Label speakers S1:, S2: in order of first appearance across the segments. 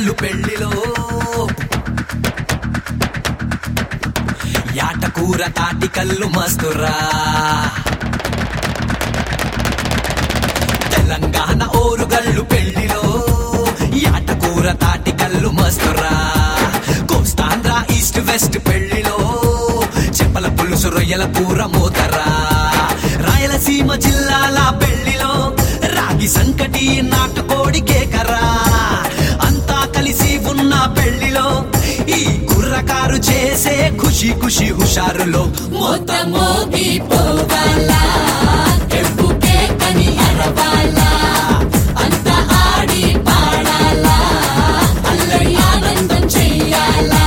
S1: గళ్ళు పెళ్లిలో యాటకూర తాటి కళ్ళు మస్తురా తెలంగాణ ఓరుగళ్ళు పెళ్లిలో యాటకూర తాటి కళ్ళు మస్తురా కోస్తాంధ్ర ఈస్ట్ వెస్ట్ పెళ్లిలో చెపల పులుసు రొయ్యల కూర మోతరా రాయలసీమ జిల్లాల పెళ్లిలో రాగి సంకటి నాటుకోడి కేకరా అంతా కలిసి ఉన్న పెళ్లిలో ఈ కుర్రకారు చేసే ఖుషి ఖుషి హుషారులో
S2: మోతమోగి పోవాలా ఎప్పుకే కని అరవాలా అంత ఆడి పాడాలా అల్లరి ఆనందం చెయ్యాలా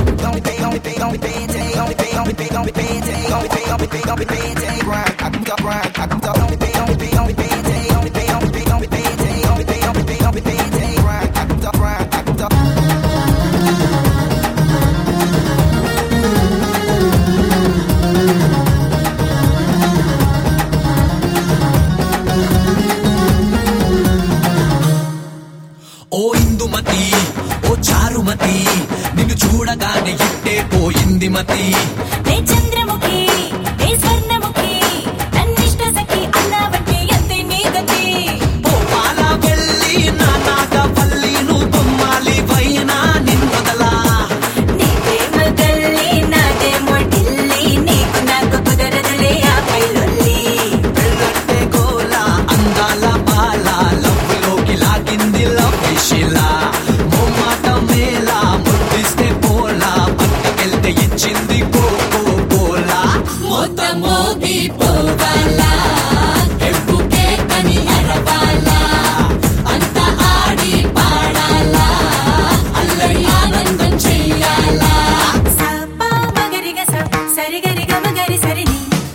S1: ఓ ఇందుమతి ఓ చారుమతి నిన్ను చూడగానే ఇట్టే పోయింది మతి
S2: నే చంద్రముఖి నే స్వర్ణముఖి నన్నిష్ట సఖి అన్నావంటే ఎంతే నీ గతి
S1: పోపాల వెళ్ళి నా నాగపల్లి నువ్వు బొమ్మాలి వైనా నిన్నొదలా
S2: నీ ప్రేమ గల్లి నాదేమో ఢిల్లీ నీకు నాకు కుదరదులే ఆ పైలొల్లి
S1: పెళ్ళంటే గోల అందాల బాల లవ్వులోకి లాగింది లవ్ శిలా మొమ్మాట మేళ ముద్దిస్తే పోలా పక్కకెళ్తే ఇచ్చింది కోకో కోలా
S2: మోతమోగి పోవాలా ఎప్పుకే కని అరవాలా అంత ఆడి పాడాలా అల్లరి ఆనందం చెయ్యాలా సపా మగరిగ సరిగరిగ మగరి సరిని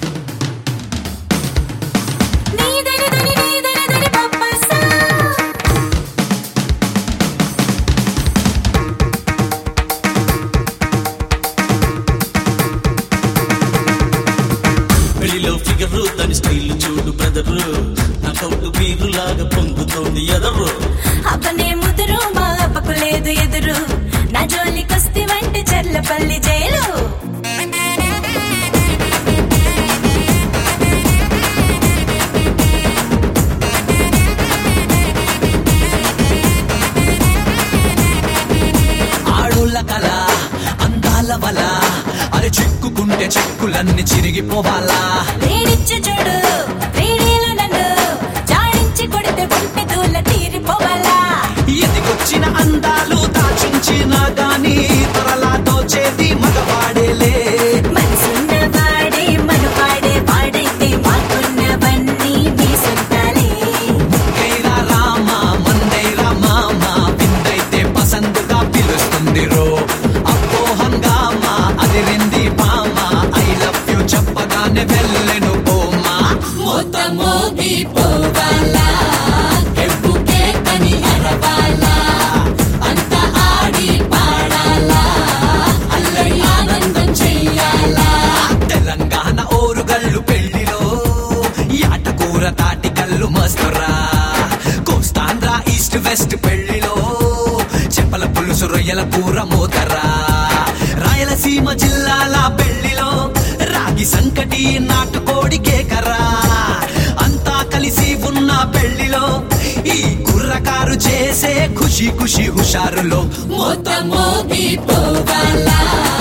S2: నీదని దని నీదని దని పప్పసా
S3: పెళ్లిలో ఫిగరు దాని స్టైల్ చూడు బ్రదరు నాకౌట్ బీరు లాగా పొంగుతోంది ఎదరు
S2: అబ్బనే ముదురు మా అప్పకు లేదు ఎదురు నా జోలికొస్తే వంటి చర్లపల్లి జైలు
S1: ఆడోళ్ళ కల అందాల వల అరే చిక్కుకుంటే చిక్కులన్నీ చిరిగిపోవాలా
S2: వేడిచ్చి చూడు వేడేలు నన్ను జాడించి కొడితే ఒంటి దూల తీరిపోవాలా
S1: ఎదిగొచ్చిన అందాలు దాచుంచినా గాని త్వరలా దోచేది మగవాడేలే
S2: మనసున్న వాడే మనువాడే వాడైతే మాకున్నవన్నీ మీ సొంతాలే
S1: కైరా రామ మందైరా మామ విందైతే పసందుగా పిలుస్తుంది రో అబ్బో హంగామా అదిరింది బామ ఐ లవ్ యూ చెప్పగానే వెళ్ళెను బోమా
S2: మోతమోగి పోవాలా ఎప్పుకే కని అరవాలా అంత ఆడి పాడాలా అల్లరి ఆనందం చెయ్యాలా
S1: తెలంగాణ ఓరుగళ్ళు పెళ్లిలో యాటకూర తాటి కళ్ళు మస్తురా కోస్తాంధ్ర ఈస్ట్ వెస్ట్ పెళ్లిలో చెపల పులుసు రొయ్యల కూర మోతరా రాయలసీమ జిల్లాల పెళ్లిలో రాగి సంకటి నాటుకోడి కేకరా అంతా కలిసి ఉన్న పెళ్లిలో ఈ కుర్రకారు చేసే ఖుషి ఖుషి హుషారులో
S2: మోతమోగి పోవాలా